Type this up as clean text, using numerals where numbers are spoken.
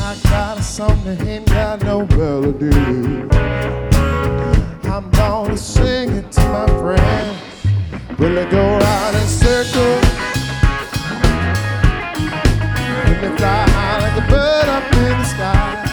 I got a song that ain't got no melody. I'm gonna sing it to my friends. Will they go around in circles? Will they fly high like a bird up in the sky?